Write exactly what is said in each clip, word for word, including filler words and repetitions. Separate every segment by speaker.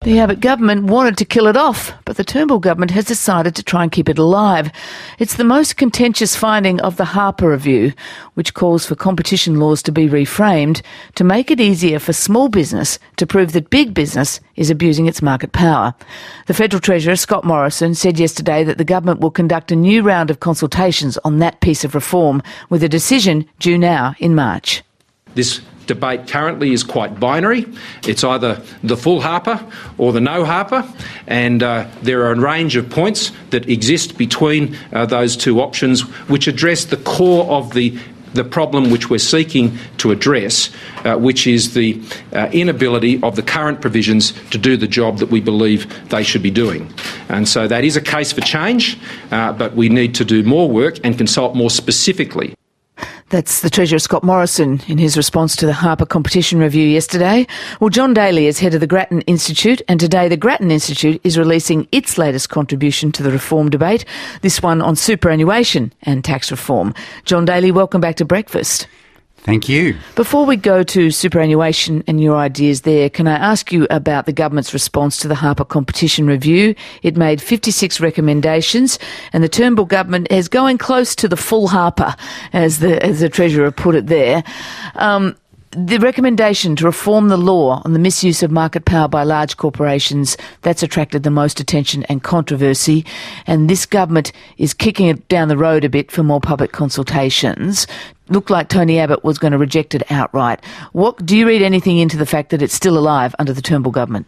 Speaker 1: The Abbott government wanted to kill it off, but the Turnbull government has decided to try and keep it alive. It's the most contentious finding of the Harper Review, which calls for competition laws to be reframed to make it easier for small business to prove that big business is abusing its market power. The Federal Treasurer, Scott Morrison, said yesterday that the government will conduct a new round of consultations on that piece of reform, with a decision due now in March.
Speaker 2: This debate currently is quite binary. It's either the full Harper or the no Harper, and uh, there are a range of points that exist between uh, those two options which address the core of the the problem which we're seeking to address, uh, which is the uh, inability of the current provisions to do the job that we believe they should be doing. And so that is a case for change, uh, but we need to do more work and consult more specifically.
Speaker 1: That's the Treasurer, Scott Morrison, in his response to the Harper Competition Review yesterday. Well, John Daly is head of the Grattan Institute, and today the Grattan Institute is releasing its latest contribution to the reform debate, this one on superannuation and tax reform. John Daly, welcome back to Breakfast.
Speaker 3: Thank you.
Speaker 1: Before we go to superannuation and your ideas there, can I ask you about the government's response to the Harper Competition Review? It made fifty-six recommendations, and the Turnbull government is going close to the full Harper, as the as the Treasurer put it there. Um, The recommendation to reform the law on the misuse of market power by large corporations, that's attracted the most attention and controversy, and this government is kicking it down the road a bit for more public consultations. Looked like Tony Abbott was going to reject it outright. What do you read anything into the fact that it's still alive under the Turnbull government?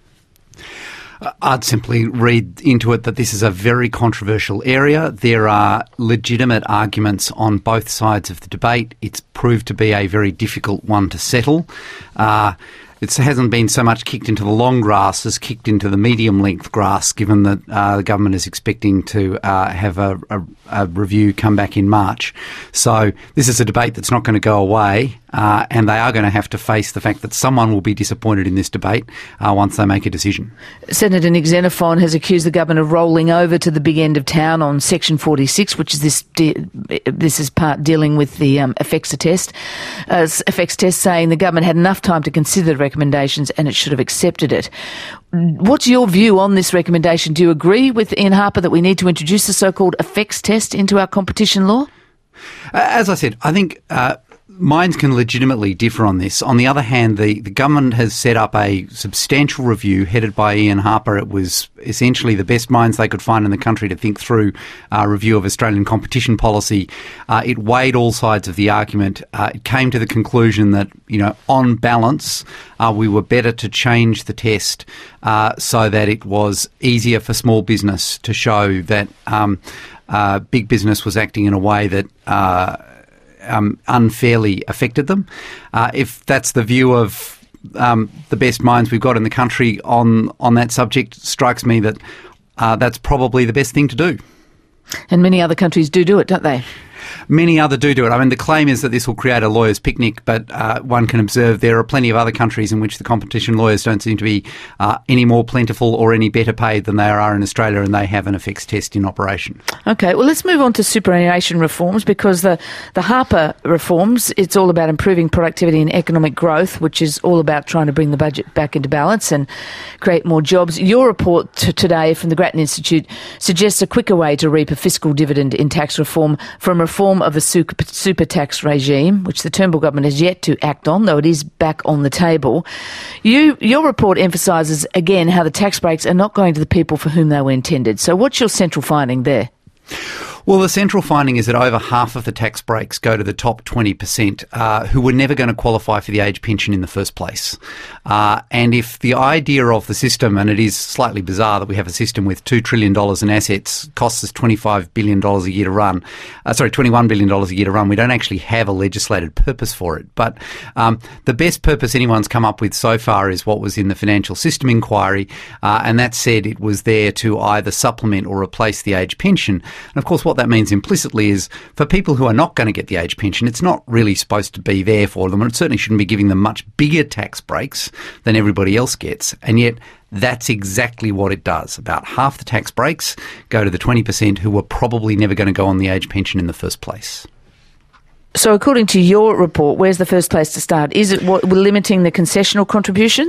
Speaker 3: I'd simply read into it that this is a very controversial area. There are legitimate arguments on both sides of the debate. It's proved to be a very difficult one to settle. Uh, it hasn't been so much kicked into the long grass as kicked into the medium-length grass, given that uh, the government is expecting to uh, have a, a, a review come back in March. So this is a debate that's not going to go away, uh, and they are going to have to face the fact that someone will be disappointed in this debate uh, once they make a decision.
Speaker 1: Senator Nick Xenophon has accused the government of rolling over to the big end of town on Section forty-six, which is this de- this is part dealing with the um, effects test, uh, effects test, saying the government had enough time to consider the recommendations and it should have accepted it. What's your view on this recommendation? Do you agree with Ian Harper that we need to introduce the so-called effects test into our competition law?
Speaker 3: As I said, I think uh, minds can legitimately differ on this. On the other hand, the, the government has set up a substantial review headed by Ian Harper. It was essentially the best minds they could find in the country to think through a review of Australian competition policy. Uh, it weighed all sides of the argument. Uh, it came to the conclusion that, you know, on balance, uh, we were better to change the test uh, so that it was easier for small business to show that um, uh, big business was acting in a way that uh, Um, unfairly affected them. Uh, if that's the view of um, the best minds we've got in the country on on that subject, strikes me that uh, that's probably the best thing to do.
Speaker 1: And many other countries do do it, don't they?
Speaker 3: Many other do do it. I mean, the claim is that this will create a lawyer's picnic, but uh, one can observe there are plenty of other countries in which the competition lawyers don't seem to be uh, any more plentiful or any better paid than they are in Australia, and they have an effects test in operation.
Speaker 1: Okay, well, let's move on to superannuation reforms, because the, the Harper reforms, it's all about improving productivity and economic growth, which is all about trying to bring the budget back into balance and create more jobs. Your report t- today from the Grattan Institute suggests a quicker way to reap a fiscal dividend in tax reform from reform of a super, super tax regime, which the Turnbull government has yet to act on, though it is back on the table. You, your report emphasises, again, how the tax breaks are not going to the people for whom they were intended. So what's your central finding there?
Speaker 3: Well, the central finding is that over half of the tax breaks go to the top twenty percent uh, who were never going to qualify for the age pension in the first place. Uh, and if the idea of the system, and it is slightly bizarre that we have a system with two trillion dollars in assets, costs us twenty-five billion dollars a year to run, uh, sorry, twenty-one billion dollars a year to run, we don't actually have a legislated purpose for it. But um, the best purpose anyone's come up with so far is what was in the Financial System Inquiry, uh, and that said it was there to either supplement or replace the age pension. And of course, what that means implicitly is for people who are not going to get the age pension, it's not really supposed to be there for them, and it certainly shouldn't be giving them much bigger tax breaks than everybody else gets. And yet that's exactly what it does. About half the tax breaks go to the twenty percent who were probably never going to go on the age pension in the first place.
Speaker 1: So according to your report, where's the first place to start? Is it what, limiting the concessional contributions?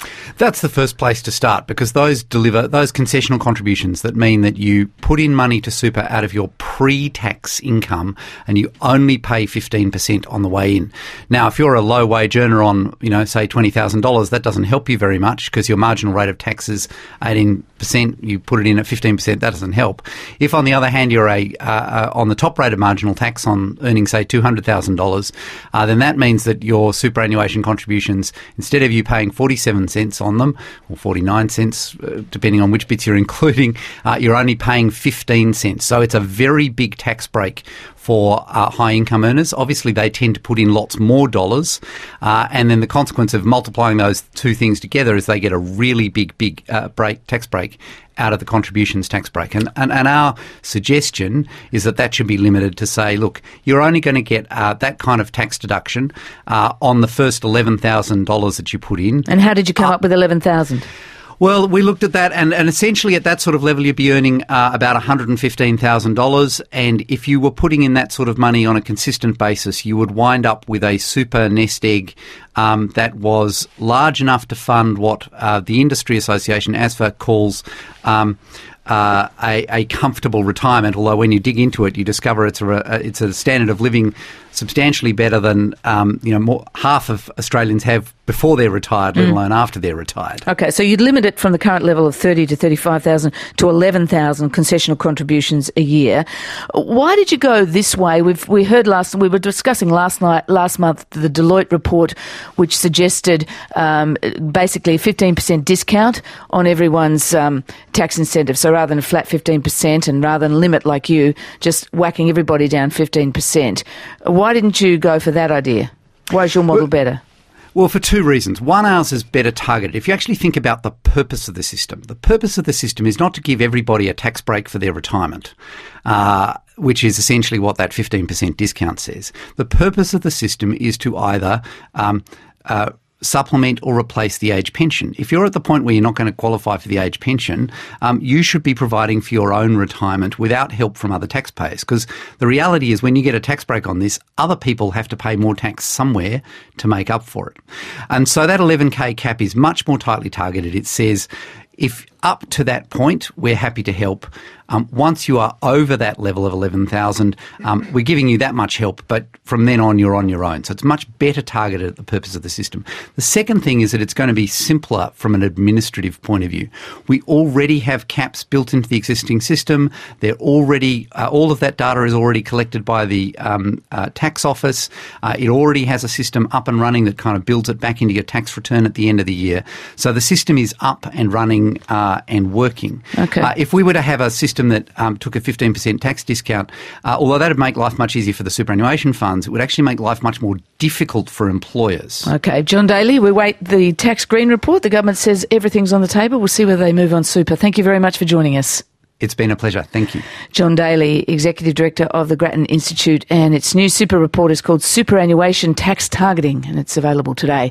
Speaker 3: That's the first place to start, because those deliver those concessional contributions that mean that you put in money to super out of your pre-tax income and you only pay fifteen percent on the way in. Now, if you're a low-wage earner on, you know, say twenty thousand dollars, that doesn't help you very much because your marginal rate of tax is eighteen percent. You put it in at fifteen percent, that doesn't help. If, on the other hand, you're a uh, on the top rate of marginal tax on earning, say, two hundred thousand dollars, uh, then that means that your superannuation contributions, instead of you paying forty-seven cents on them, or forty-nine cents, uh, depending on which bits you're including, uh, you're only paying fifteen cents. So it's a very big tax break for uh, high-income earners. Obviously, they tend to put in lots more dollars, uh, and then the consequence of multiplying those two things together is they get a really big, big uh, break, tax break out of the contributions tax break. And, and, and our suggestion is that that should be limited to say, look, you're only going to get uh, that kind of tax deduction uh, on the first eleven thousand dollars that you put in.
Speaker 1: And how did you come uh, up with eleven thousand dollars?
Speaker 3: Well, we looked at that, and, and essentially at that sort of level you'd be earning uh, about one hundred fifteen thousand dollars, and if you were putting in that sort of money on a consistent basis, you would wind up with a super nest egg um, that was large enough to fund what uh, the Industry Association, A S F A, calls um, uh, a, a comfortable retirement, although when you dig into it, you discover it's a, it's a standard of living substantially better than um, you know more, half of Australians have before they're retired, let mm. alone after they're retired.
Speaker 1: Okay, so you'd limit it from the current level of thirty to thirty-five thousand to eleven thousand concessional contributions a year. Why did you go this way? We've we heard last we were discussing last night last month the Deloitte report, which suggested um, basically a fifteen percent discount on everyone's um, tax incentive. So rather than a flat fifteen percent, and rather than limit like you, just whacking everybody down fifteen percent. Why didn't you go for that idea? Why is your model well, better?
Speaker 3: Well, for two reasons. One, ours is better targeted. If you actually think about the purpose of the system, the purpose of the system is not to give everybody a tax break for their retirement, uh, which is essentially what that fifteen percent discount says. The purpose of the system is to either um, uh, supplement or replace the age pension. If you're at the point where you're not going to qualify for the age pension, um, you should be providing for your own retirement without help from other taxpayers, because the reality is when you get a tax break on this, other people have to pay more tax somewhere to make up for it. And so that eleven K cap is much more tightly targeted. It says if up to that point, we're happy to help. Um, once you are over that level of eleven thousand, um, we're giving you that much help, but from then on, you're on your own. So it's much better targeted at the purpose of the system. The second thing is that it's going to be simpler from an administrative point of view. We already have caps built into the existing system. They're already, uh, all of that data is already collected by the um, uh, tax office. Uh, it already has a system up and running that kind of builds it back into your tax return at the end of the year. So the system is up and running uh, and working.
Speaker 1: Okay.
Speaker 3: Uh, if we were to have a system that um, took a fifteen percent tax discount, uh, although that would make life much easier for the superannuation funds, it would actually make life much more difficult for employers.
Speaker 1: Okay. John Daly, we wait the tax green report. The government says everything's on the table. We'll see whether they move on super. Thank you very much for joining us.
Speaker 3: It's been a pleasure. Thank you.
Speaker 1: John Daly, Executive Director of the Grattan Institute, and its new super report is called Superannuation Tax Targeting, and it's available today.